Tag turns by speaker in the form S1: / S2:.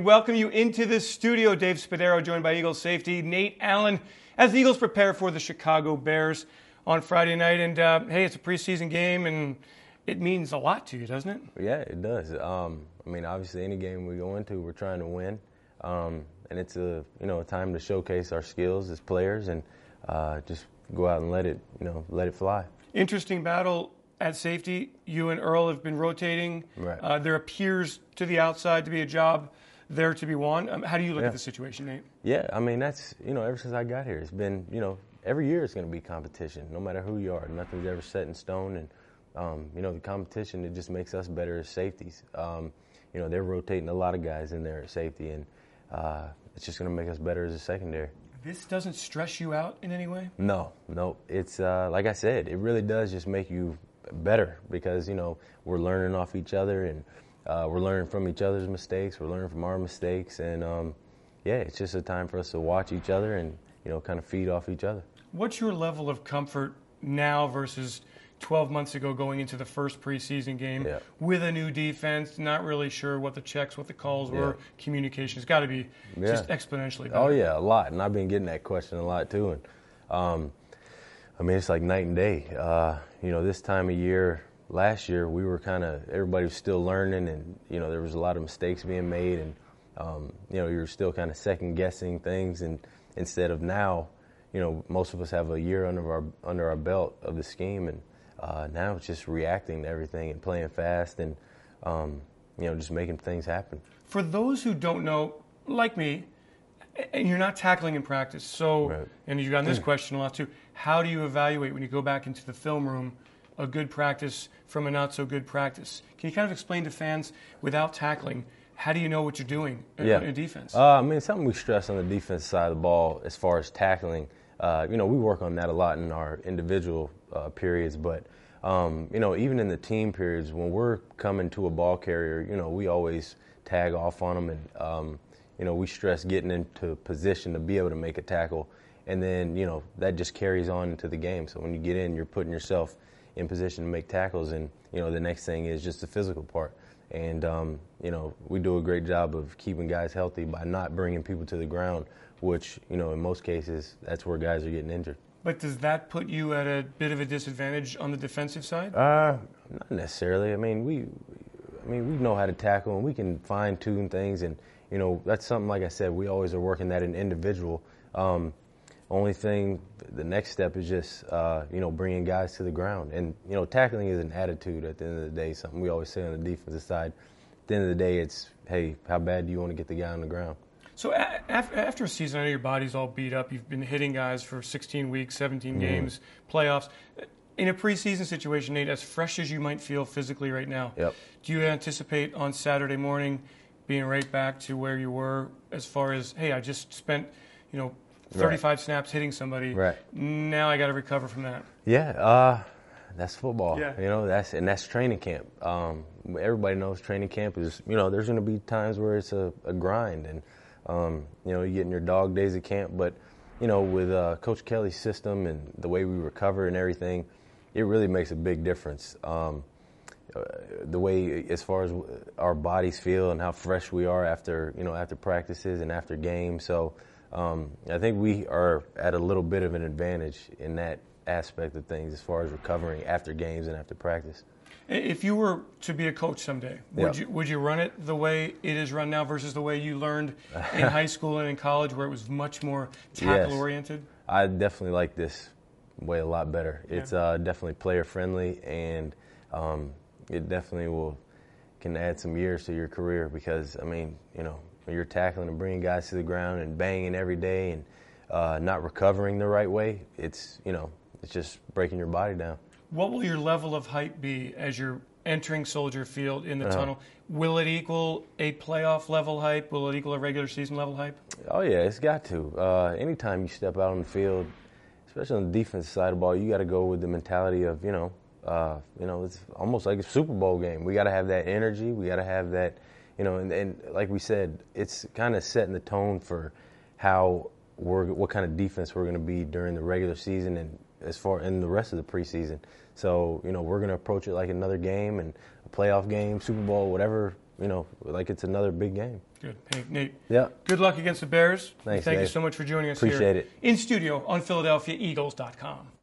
S1: welcome you into the studio. Dave Spadaro, joined by Eagles safety Nate Allen, as the Eagles prepare for the Chicago Bears on Friday night. And, hey, it's a preseason game, and it means a lot to you, doesn't it?
S2: Yeah, it does. I mean, obviously, any game we go into, we're trying to win. And it's a time to showcase our skills as players and just go out and let it fly.
S1: Interesting battle at safety. You and Earl have been rotating.
S2: Right.
S1: There appears to the outside to be a job there to be won. How do you look at the situation, Nate?
S2: Yeah, I mean, that's, ever since I got here, it's been, every year it's going to be competition, no matter who you are. Nothing's ever set in stone. And, the competition, it just makes us better as safeties. They're rotating a lot of guys in there at safety, and it's just going to make us better as a secondary.
S1: This doesn't stress you out in any way?
S2: No. It's, like I said, it really does just make you better because, we're learning off each other and we're learning from each other's mistakes. We're learning from our mistakes. And, it's just a time for us to watch each other and, kind of feed off each other.
S1: What's your level of comfort now versus 12 months ago going into the first preseason game with a new defense, not really sure what the checks, what the calls were, communication's got to be just exponentially better.
S2: Oh, yeah, a lot. And I've been getting that question a lot, too. And, it's like night and day. This time of year, last year, we were everybody was still learning and, there was a lot of mistakes being made and, you were still kind of second-guessing things. And instead of now, most of us have a year under our belt of the scheme and, now it's just reacting to everything and playing fast and, just making things happen.
S1: For those who don't know, like me, and you're not tackling in practice, so, and you've gotten this question a lot too, how do you evaluate when you go back into the film room a good practice from a not so good practice? Can you kind of explain to fans without tackling, how do you know what you're doing in defense?
S2: Something we stress on the defense side of the ball as far as tackling, we work on that a lot in our individual periods, but even in the team periods, when we're coming to a ball carrier, we always tag off on them and, we stress getting into position to be able to make a tackle. And then, that just carries on into the game. So when you get in, you're putting yourself in position to make tackles. And, the next thing is just the physical part. And, we do a great job of keeping guys healthy by not bringing people to the ground, which, in most cases, that's where guys are getting injured.
S1: But does that put you at a bit of a disadvantage on the defensive side?
S2: Not necessarily. We know how to tackle and we can fine tune things, and that's something, like I said, we always are working that in individual. Only thing, the next step is just bringing guys to the ground, and tackling is an attitude at the end of the day. Something we always say on the defensive side. At the end of the day, it's, hey, how bad do you want to get the guy on the ground?
S1: So after a season, I know your body's all beat up. You've been hitting guys for 16 weeks, 17 games, playoffs. In a preseason situation, Nate, as fresh as you might feel physically right now, do you anticipate on Saturday morning being right back to where you were as far as, hey, I just spent, 35 snaps hitting somebody. Right. Now I got to recover from that.
S2: Yeah, that's football.
S1: Yeah.
S2: That's training camp. Everybody knows training camp is, there's going to be times where it's a grind and, you get in your dog days of camp, but, with Coach Kelly's system and the way we recover and everything, it really makes a big difference. The way, as far as our bodies feel and how fresh we are after practices and after games. So I think we are at a little bit of an advantage in that aspect of things as far as recovering after games and after practice.
S1: If you were to be a coach someday, would you run it the way it is run now versus the way you learned in high school and in college, where it was much more tackle-oriented?
S2: I definitely like this way a lot better. It's definitely player-friendly, and it definitely can add some years to your career because, when you're tackling and bringing guys to the ground and banging every day and not recovering the right way, it's just breaking your body down.
S1: What will your level of hype be as you're entering Soldier Field in the tunnel? Will it equal a playoff level hype? Will it equal a regular season level hype?
S2: Oh, yeah, it's got to. Anytime you step out on the field, especially on the defensive side of the ball, you got to go with the mentality of, it's almost like a Super Bowl game. We got to have that energy. We got to have that, and like we said, it's kind of setting the tone for what kind of defense we're going to be during the regular season and as far in the rest of the preseason. So, we're going to approach it like another game and a playoff game, Super Bowl, whatever like it's another big game.
S1: Good. Hey, Nate.
S2: Yeah.
S1: Good luck against the Bears.
S2: Thanks,
S1: Thank
S2: Dave.
S1: you so much for joining us
S2: Appreciate
S1: here
S2: it.
S1: in studio on PhiladelphiaEagles.com.